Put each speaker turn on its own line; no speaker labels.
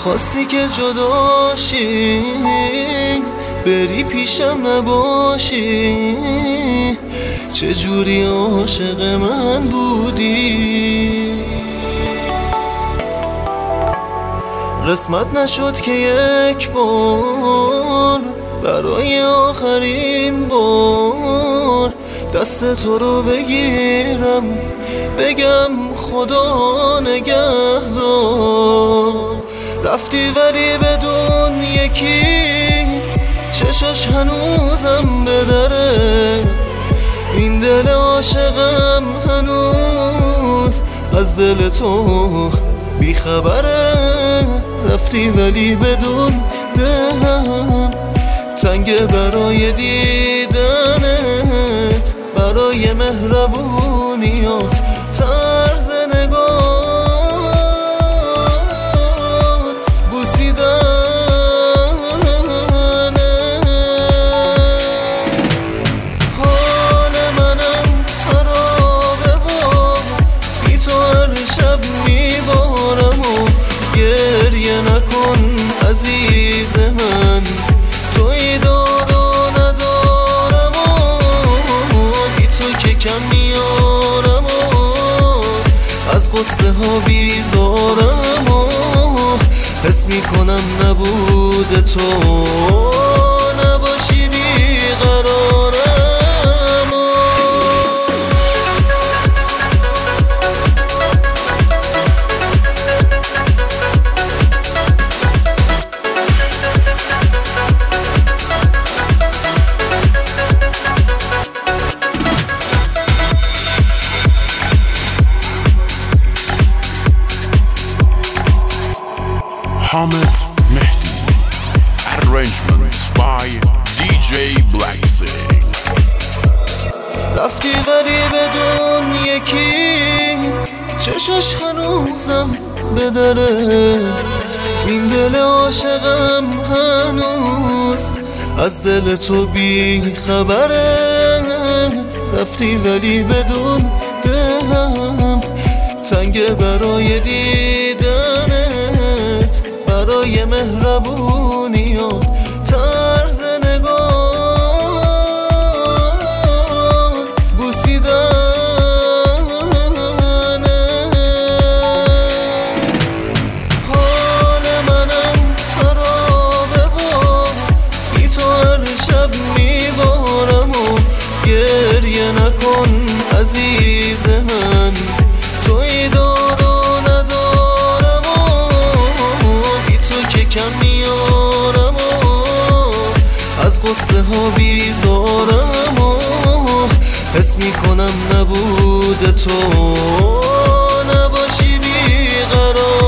خواستی که جداشی بری پیشم نباشی، چجوری عاشق من بودی. قسمت نشد که یک بار برای آخرین بار دست تو رو بگیرم بگم خدا نگهدار. رفتی ولی بدون یکی چشاش هنوزم به دره، این دل عاشقم هنوز از دل تو بیخبره. رفتی ولی بدون دلم تنگ برای دیدنت، برای مهربونیات طرز نگات بوسیدنت. حال منم خرابه و بی تو هر شب میبارم و گریه نکن عزیز من، توی دار و ندارم و بی تو که کم میارم و از قصه ها بیزارم و حس میکنم نبود تو نباشی بیقرارم.
Hamid Mehdi. Arrangements by DJ Black Sea.
رفتی ولی بدون یکی چشاش هنوزم به دره، این دل عاشقم هنوز از دل تو بی خبره. رفتی ولی بدون دلم تنگ برای دیدنت، برای مهربونیات طرز نگات بوسیدنت. حال منم خرابه و بی تو هر شب میبارم و گریه نکن عزیز من، توی دار و ندارم و بی تو که کم میارم و از قصه ها بیزارم و حس میکنم نبود تو نباشی بیقرار.